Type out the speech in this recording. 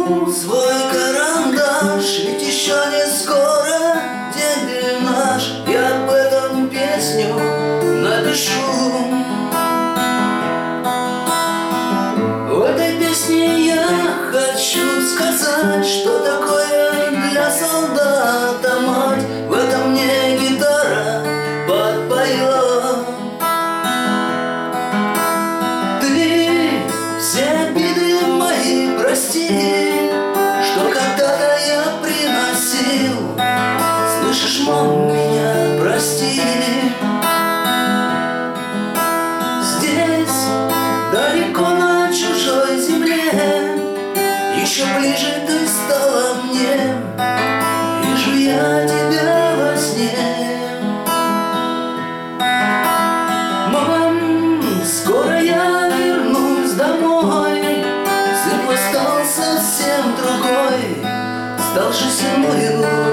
возьму свой карандаш, ведь еще не скоро день наш. Я об этом песню напишу. В этой песне я хочу сказать, что такое для солдата мать. В этом мне гитара подпоет. Ты все обиды мои прости, что когда-то я приносил. Слышишь, мам, меня прости. Здесь, далеко на чужой земле, еще ближе ты стала мне. Вижу я тебя во сне. Мам, скоро я вернусь домой. Сын твой стал совсем другой, стал же седьмой.